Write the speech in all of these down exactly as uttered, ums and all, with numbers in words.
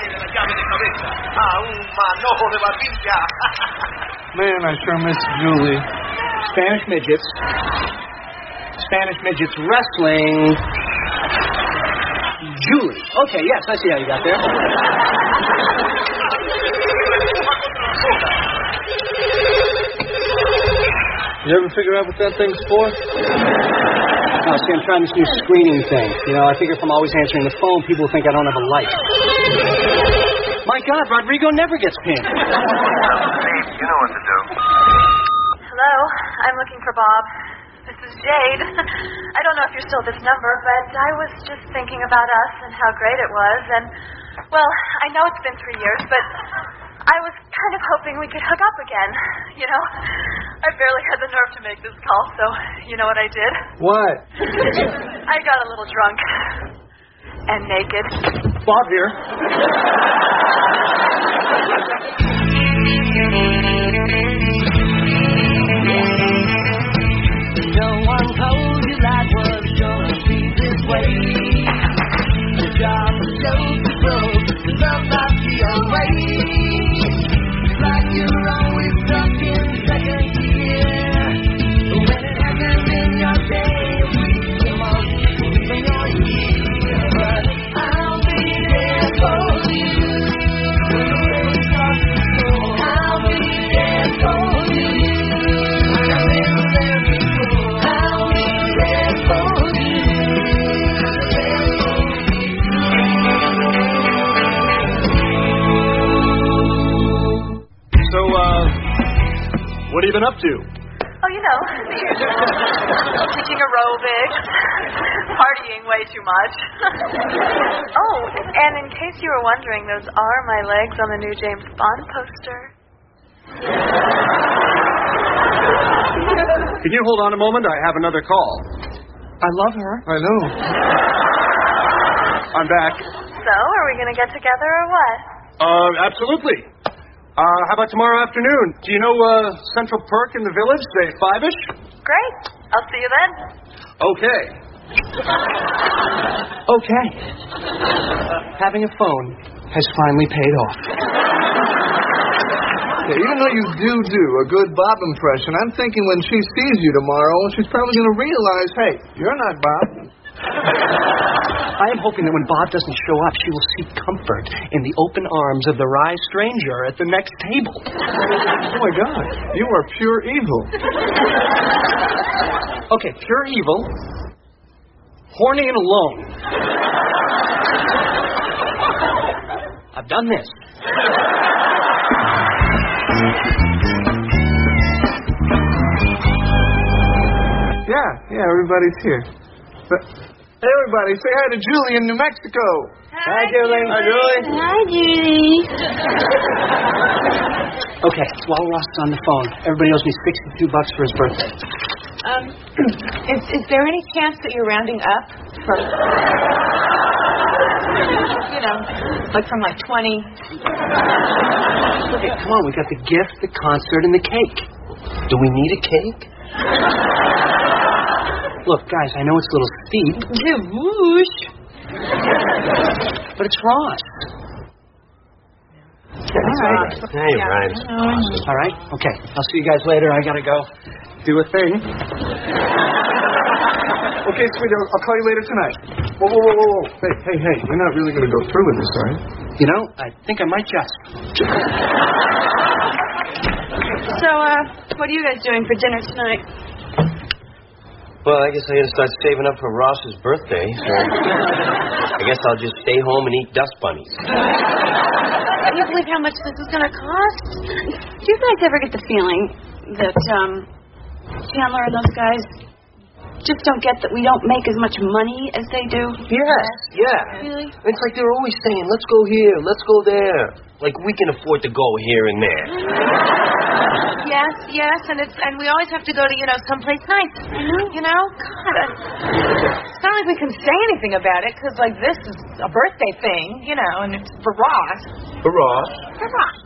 de la llave de cabeza a un manojo de barbilla. Man, I sure miss Julie. Spanish midgets. Spanish midgets wrestling. Julie. Okay, yes, I see how you got there. You ever figure out what that thing's for? Oh, see, I'm trying this new screening thing. You know, I figure if I'm always answering the phone, people will think I don't have a life. My God, Rodrigo never gets pinned. Steve, you know what to do. Hello, I'm looking for Bob. This is Jade. I don't know if you're still at this number, but I was just thinking about us and how great it was. And, well, I know it's been three years, but I was kind of hoping we could hook up again. You know, I barely had the nerve to make this call, so you know what I did? What? I got a little drunk. And naked. Bob here. No one told you life was gonna be this way. The job was so broke, the love not your way. It's like you're always stuck in second gear. When it happens in your day, week, a month, even your year. But I'll be there for you. When the world starts to go, I'll be there for you. I've been there before. I'll be there for you. So, uh, what have you been up to? Oh, you know, the usual. Teaching aerobics, partying way too much. Oh, and in case you were wondering, those are my legs on the new James Bond poster. Can you hold on a moment? I have another call. I love her. I know. I'm back. So, are we going to get together or what? Uh, absolutely. Uh, how about tomorrow afternoon? Do you know, uh, Central Perk in the Village, say five-ish? Great. I'll see you then. Okay. Okay. Having a phone has finally paid off. Yeah, even though you do do a good Bob impression, I'm thinking when she sees you tomorrow, she's probably going to realize, hey, you're not Bob. I am hoping that when Bob doesn't show up, she will seek comfort in the open arms of the wry stranger at the next table. Oh, my God. You are pure evil. Okay, pure evil, horny and alone. I've done this. Yeah, yeah, everybody's here. But, hey, everybody, say hi to Julie in New Mexico. Hi, Julie. Hi, Julie. Hi, Judy. Okay, while Ross's on the phone, everybody owes me sixty-two bucks for his birthday. Um, is, is there any chance that you're rounding up from, you know, like from like twenty? Okay, come on, we got the gift, the concert, and the cake. Do we need a cake? Look, guys, I know it's a little steep. Whoosh. But it's Ross. All right. Hey, Yeah. right. All right? Okay. I'll see you guys later. I gotta go do a thing. Okay, sweetie, I'll, I'll call you later tonight. Whoa, whoa, whoa, whoa, whoa. Hey, hey, hey, you're not really going to go through with this, are you? You know, I think I might just. So, uh, what are you guys doing for dinner tonight? Well, I guess I gotta start saving up for Ross's birthday, so I guess I'll just stay home and eat dust bunnies. Can you believe how much this is going to cost? Do you guys ever get the feeling that um, Chandler and those guys just don't get that we don't make as much money as they do? Yes, yeah. Really? It's like they're always saying, let's go here, let's go there. Like we can afford to go here and there. Yes, yes, and it's and we always have to go to, you know, someplace nice. I know. You know? God, it's not like we can say anything about it, because, like, this is a birthday thing, you know, and it's for Ross. For Ross. For Ross.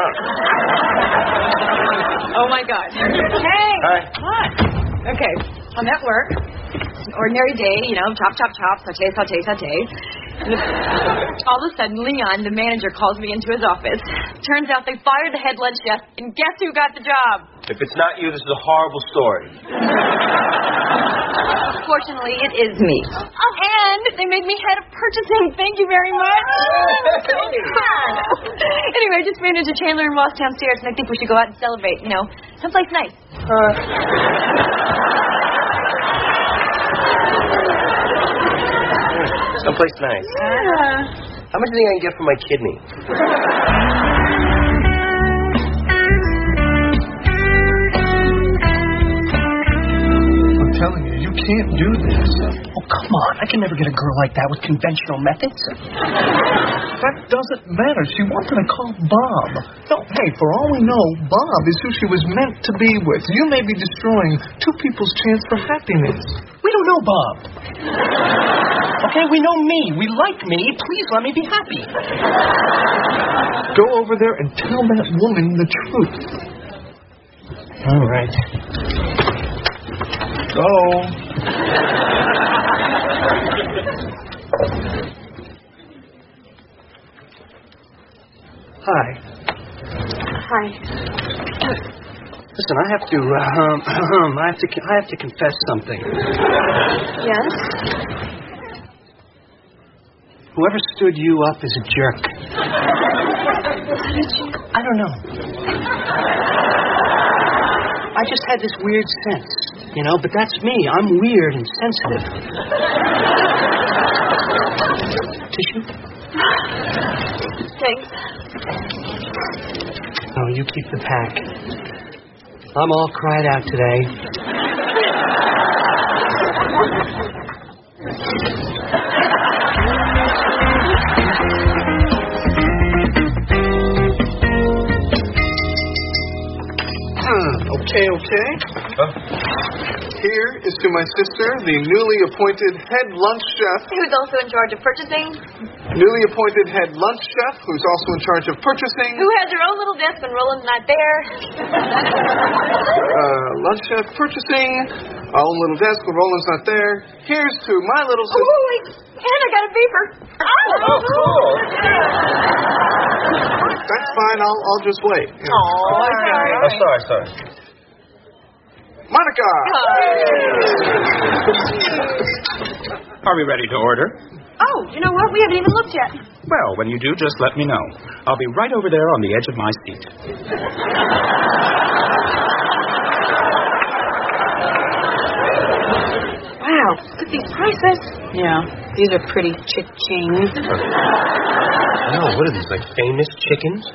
Yeah. Oh, my God. Hey. Hi. What? Okay, I'm at work. Ordinary day, you know, chop, chop, chop, saute, saute, saute. All of a sudden, Leon, the manager, calls me into his office. Turns out they fired the head lunch chef, and guess who got the job? If it's not you, this is a horrible story. Fortunately, it is me. And they made me head of purchasing. Thank you very much. Anyway, I just ran into Chandler and Ross downstairs, and I think we should go out and celebrate, you know, someplace nice. Uh... Someplace nice. Yeah. How much do you think I can get for my kidney? I'm telling you, you can't do this. Oh, come on. I can never get a girl like that with conventional methods. That doesn't matter. She wanted to call Bob. No, hey, for all we know, Bob is who she was meant to be with. You may be destroying two people's chance for happiness. We don't know Bob. Okay, we know me. We like me. Please let me be happy. Go over there and tell that woman the truth. All right. Go. Hi. Hi. Listen, I have to, uh, um, I have to, I have to confess something. Yes? Whoever stood you up is a jerk. How did you? I don't know. I just had this weird sense, you know, but that's me. I'm weird and sensitive. Tissue? Thanks. Oh, you keep the pack. I'm all cried out today. Okay, okay. Huh? Here is to my sister, the newly appointed head lunch chef. Who's also in charge of purchasing? Newly appointed head lunch chef, who's also in charge of purchasing. Who has her own little desk when Roland's not there? Uh, lunch chef purchasing, our own little desk when Roland's not there. Here's to my little sister. Oh, wait. And I got a beeper. Oh, cool. That's fine. I'll I'll just wait. Yeah. Oh, sorry. Oh, sorry, sorry. Monica! Are we ready to order? Oh, you know what? We haven't even looked yet. Well, when you do, just let me know. I'll be right over there on the edge of my seat. Wow, look at these prices. Yeah, these are pretty chickens. I know, what are these, like famous chickens?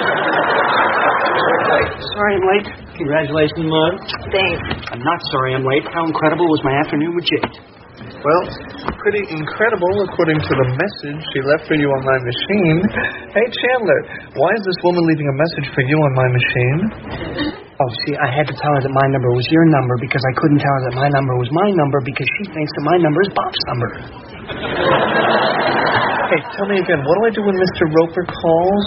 Sorry I'm late. Congratulations, Mud. Thanks. I'm not sorry I'm late. How incredible was my afternoon with Jade? Well, pretty incredible according to the message she left for you on my machine. Hey, Chandler, why is this woman leaving a message for you on my machine? Oh, see, I had to tell her that my number was your number because I couldn't tell her that my number was my number because she thinks that my number is Bob's number. Hey, tell me again, what do I do when Mister Roper calls?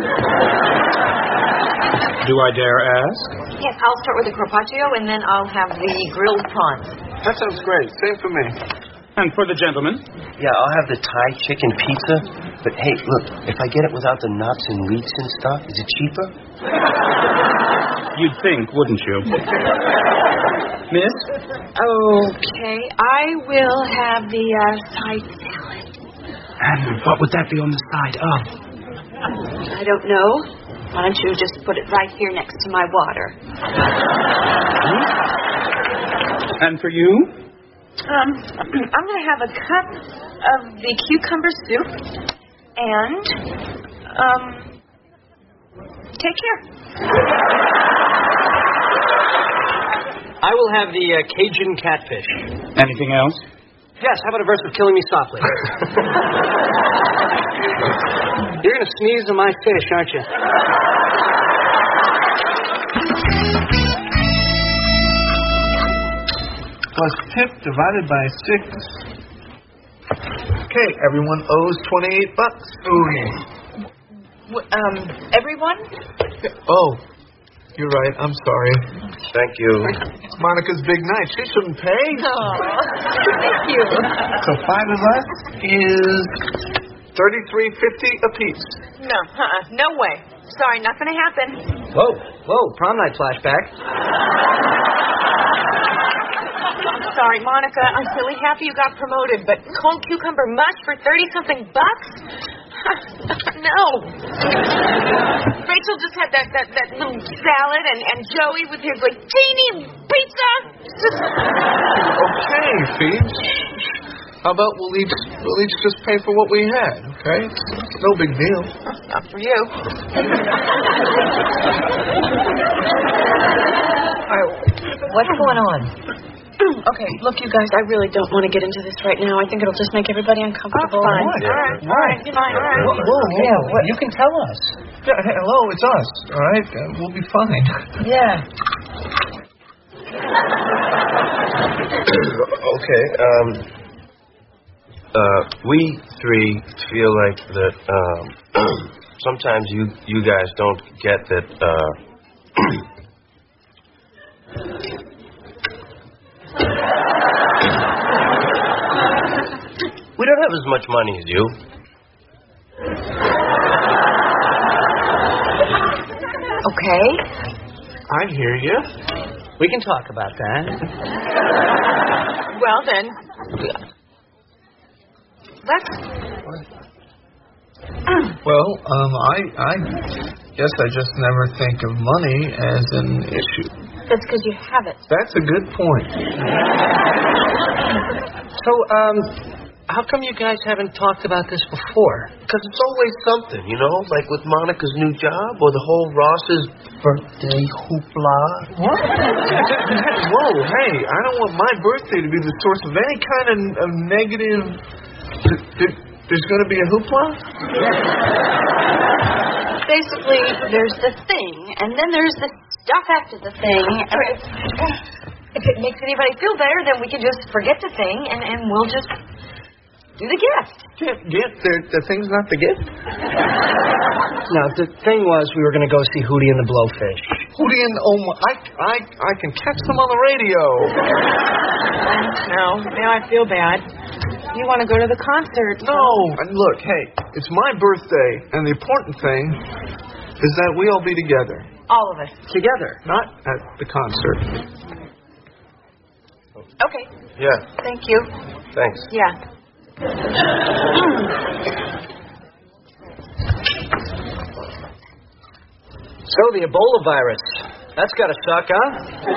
Do I dare ask? Yes, I'll start with the carpaccio, and then I'll have the grilled prawns. That sounds great. Same for me. And for the gentleman? Yeah, I'll have the Thai chicken pizza. But hey, look, if I get it without the nuts and leeks and stuff, is it cheaper? You'd think, wouldn't you? Miss? Okay, I will have the uh, side salad. And what would that be on the side of? I don't know. Why don't you just put it right here next to my water? And for you? Um, I'm going to have a cup of the cucumber soup. And, um, take care. I will have the uh, Cajun catfish. Anything else? Yes, how about a verse of Killing Me Softly? You're going to sneeze on my fish, aren't you? Plus tip divided by six. Okay, everyone owes twenty-eight bucks. W- um, everyone? Oh, you're right. I'm sorry. Thank you. It's Monica's big night. She shouldn't pay. Oh, thank you. So five of us is thirty-three fifty apiece. No, uh-uh, no way. Sorry, not gonna happen. Whoa, whoa, prom night flashback. Sorry, Monica, I'm really happy you got promoted, but cold cucumber mush for thirty-something bucks? No. Rachel just had that, that, that little salad, and, and Joey with his, like, teeny pizza. Just... Okay, Phoebes. How about we'll each, we'll each just pay for what we had, okay? It's no big deal. Not for you. All right, what's going on? Okay, look, you guys, I really don't want to get into this right now. I think it'll just make everybody uncomfortable. Oh, fine. What? All right, all right, fine, all right. Whoa, whoa, Yeah, whoa. what, you can tell us. Yeah, hey, hello, it's us, all right? Uh, we'll be fine. Yeah. Okay, um... Uh, we three feel like that, um... sometimes you, you guys don't get that, uh... we don't have as much money as you. Okay. I hear you. We can talk about that. Well, then, let's... Well, um, I, I guess I just never think of money as an issue. That's because you have it. That's a good point. So, um, how come you guys haven't talked about this before? Because it's always something, you know? Like with Monica's new job or the whole Ross's birthday hoopla. What? Whoa, hey, I don't want my birthday to be the source of any kind of, of negative... Th- th- there's going to be a hoopla? Basically, there's the thing, and then there's the stuff after the thing. If it makes anybody feel better, then we can just forget the thing, and, and we'll just do the gift. Gift? Gift? The, the thing's not the gift? No, the thing was we were going to go see Hootie and the Blowfish. Hootie and... Oh, my, I, I, I can catch them on the radio. No, now I feel bad. You want to go to the concert. No. And look, hey, it's my birthday, and the important thing is that we all be together. All of us. Together. Not at the concert. Okay. Yeah, Thank you. thanks. Yeah. So, the Ebola virus. That's got to suck, huh?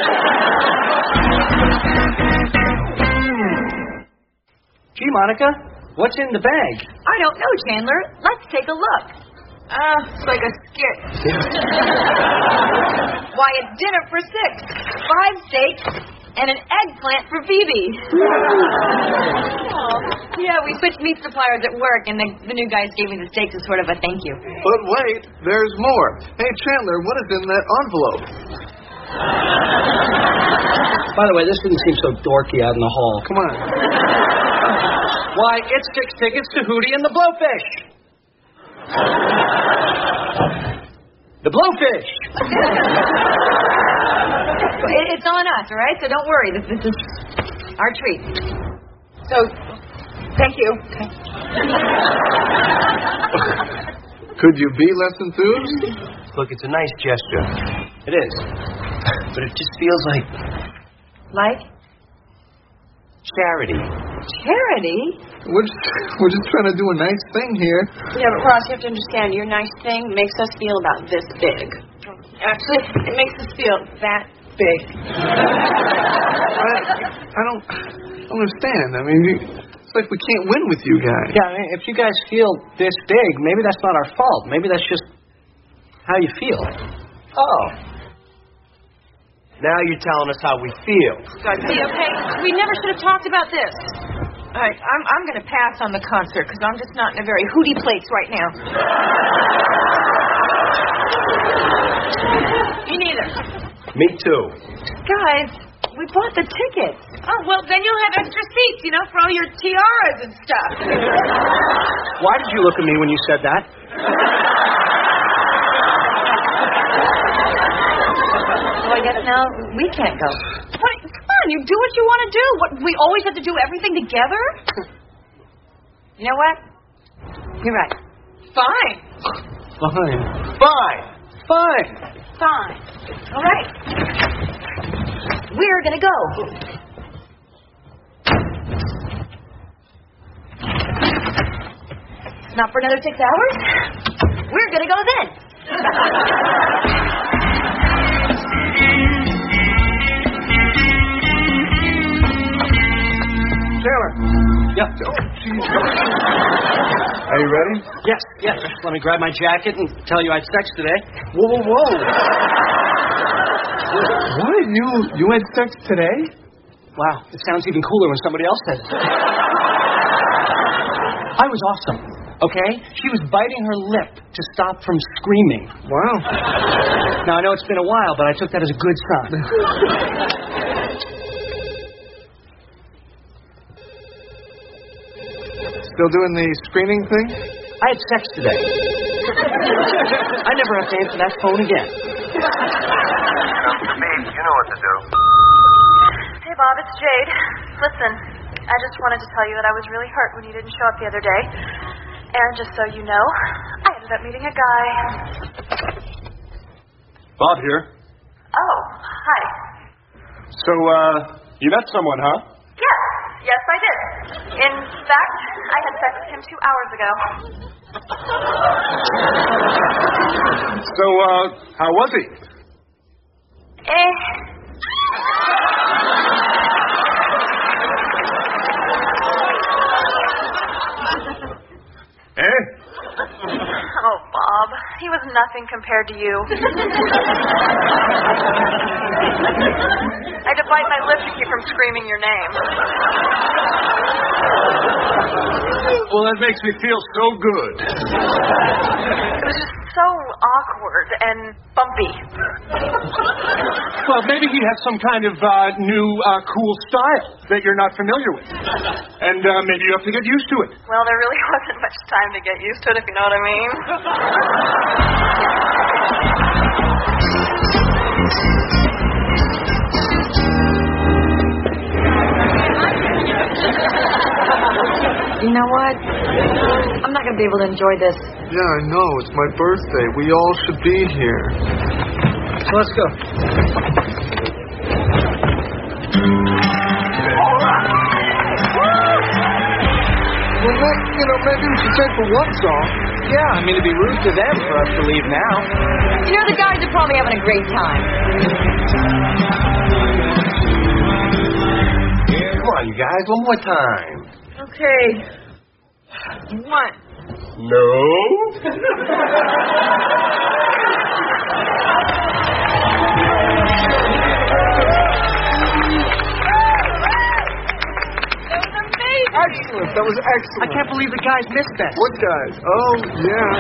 Gee, Monica, what's in the bag? I don't know, Chandler. Let's take a look. Ah, it's like a skit. Why, it's dinner for six. Five steaks and an eggplant for Phoebe. Oh, yeah, we switched meat suppliers at work, and the, the new guys gave me the steaks as sort of a thank you. But wait, there's more. Hey, Chandler, what is in that envelope? By the way, this didn't seem so dorky out in the hall. Come on. Why, it's six tickets to Hootie and the Blowfish. The Blowfish. It- It's on us, all right? So don't worry. This, this is our treat. So, thank you. Could you be less enthused? Look, it's a nice gesture. It is. But it just feels like Like? charity. Charity? We're just, we're just trying to do a nice thing here. Yeah, but Ross, you have to understand, your nice thing makes us feel about this big. Actually, it makes us feel that big. I, I don't I don't understand. I mean, you, it's like we can't win with you guys. Yeah, I mean, if you guys feel this big, maybe that's not our fault. Maybe that's just how you feel. Oh. Now you're telling us how we feel. God, see, okay, we never should have talked about this. All right, I'm, I'm going to pass on the concert because I'm just not in a very hootie place right now. Me neither. Me too. Guys, we bought the tickets. Oh, well, then you'll have extra seats, you know, for all your tiaras and stuff. Why did you look at me when you said that? So I guess now we can't go. What? Come on, you do what you want to do. What, we always have to do everything together? You know what? You're right. Fine. Fine. Fine. Fine. Fine. All right. We're gonna go. Not for another six hours. We're gonna go then. Taylor. Yep. Are you ready? Yes, yes. Let me grab my jacket and tell you I had sex today. Whoa, whoa, whoa. What? You, you had sex today? Wow, it sounds even cooler when somebody else says it. I was awesome, okay? She was biting her lip to stop from screaming. Wow. Now, I know it's been a while, but I took that as a good sign. Still doing the screening thing? I had sex today. I never have to answer that phone again. Babe, you know what to do. Hey, Bob, it's Jade. Listen, I just wanted to tell you that I was really hurt when you didn't show up the other day. And just so you know, I ended up meeting a guy. Bob here. Oh, hi. So, uh, you met someone, huh? Yes, yes, I did. In fact, I had sex with him two hours ago. So, uh, how was he? Eh. Eh? Oh, Bob, he was nothing compared to you. I had to bite my lip to keep from screaming your name. Well, that makes me feel so good. It was just so awkward and bumpy. Well, maybe he has some kind of uh, new, uh, cool style that you're not familiar with. And uh, maybe you have to get used to it. Well, there really wasn't much time to get used to it, if you know what I mean. You know what? I'm not gonna be able to enjoy this. Yeah, I know. It's my birthday. We all should be here. So let's go. Well, Nick, you know, maybe we should stay for one song. Yeah, I mean, it'd be rude to them for us to leave now. You know, the guys are probably having a great time. Come on, you guys. One more time. Okay. One. No. Excellent. That was excellent. I can't believe the guys missed that. What guys? Oh, yeah.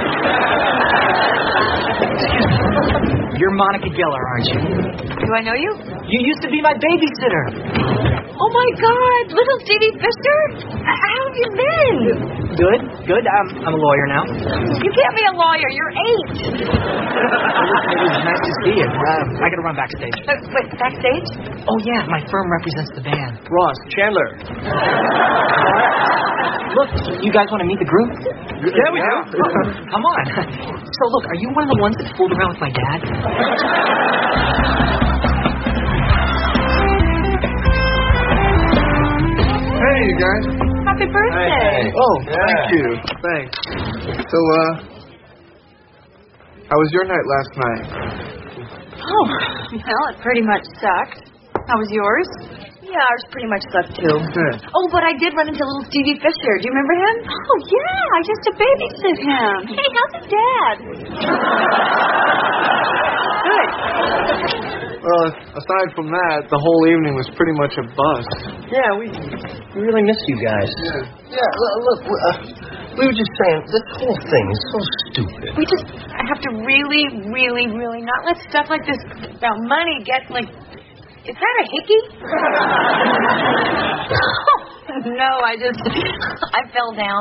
You're Monica Geller, aren't you? Do I know you? You used to be my babysitter. Oh my God, little Stevie Fisher? How have you been? Good, good. I'm, I'm a lawyer now. You can't be a lawyer. You're eight. It was nice to see you. Uh, I gotta run backstage. Uh, wait, backstage? Oh yeah, my firm represents the band. Ross, Chandler. Look, you guys want to meet the group? Yeah, we do. Come on. So look, are you one of the ones that fooled around with my dad? Hey, you guys. Happy birthday. Oh, Yeah. thank you. Thanks. So, uh, how was your night last night? Oh, well, it pretty much sucked. How was yours? Yeah, ours pretty much sucked too. Good. Oh, but I did run into little Stevie Fisher. Do you remember him? Oh, yeah, I used to babysit him. Hey, how's his dad? Good. Well, aside from that, the whole evening was pretty much a bust. Yeah, we we really miss you guys. Yeah, look, look uh, we were just saying, this whole thing is so stupid. We just have to really, really, really not let stuff like this about money get, like, is that a hickey? No, I just, I fell down.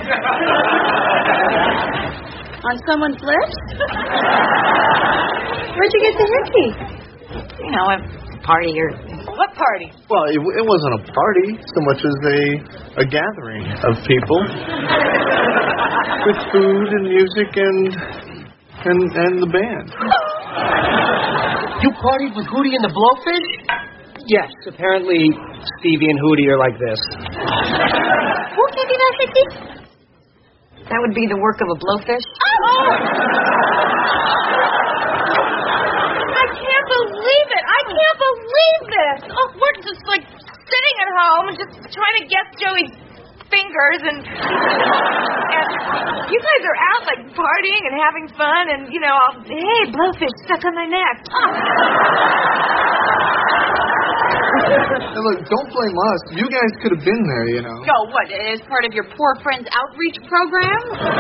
On someone's lips? Where'd you get the hickey? You know, a party or What party? Well, it, it wasn't a party so much as a a gathering of people with food and music and and and the band. You partied with Hootie and the Blowfish? Yes, apparently Stevie and Hootie are like this. Who gave you that, Hickie? That would be the work of a blowfish. I can't believe it. I can't believe this. Oh, we're just like sitting at home and just trying to guess Joey's fingers and, and you guys are out like partying and having fun and, you know, I'll, hey, blowfish stuck on my neck. Now, look, don't blame us. You guys could have been there, you know. Oh, what, as part of your Poor Friends outreach program?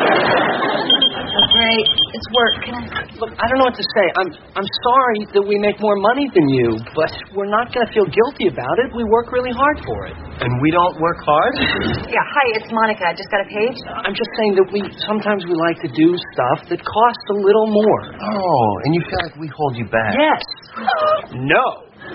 Great. It's work. Can I... Look, I don't know what to say. I'm I'm sorry that we make more money than you, but we're not going to feel guilty about it. We work really hard for it. And we don't work hard? Yeah, hi, it's Monica. I just got a page. I'm just saying that we sometimes we like to do stuff that costs a little more. Oh, and you feel like we hold you back? Yes. No.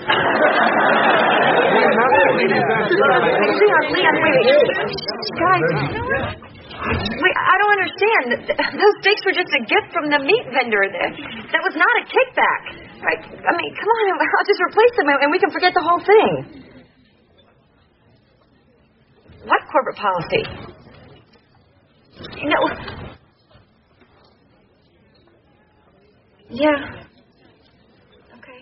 Leon, Leon, wait. Guys, wait, I don't understand. Those steaks were just a gift from the meat vendor. That was not a kickback. Right? I mean, come on, I'll just replace them and we can forget the whole thing. What corporate policy? No. Yeah. Okay.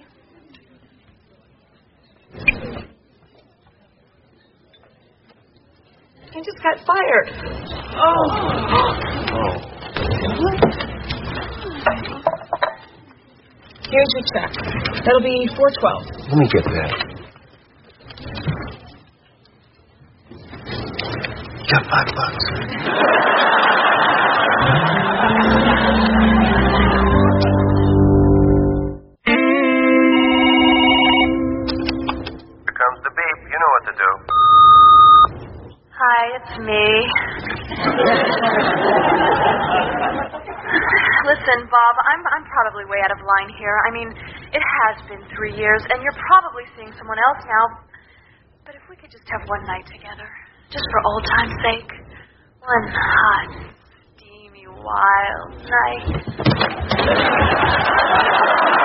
I just got fired. Oh. Oh. Here's your check. That'll be four twelve. Let me get that. Got five bucks. Here comes the beep. You know what to do. Hi, it's me. Listen, Bob, I'm I'm probably way out of line here. I mean, it has been three years, and you're probably seeing someone else now. But if we could just have one night together, just for old time's sake, one hot, steamy, wild night.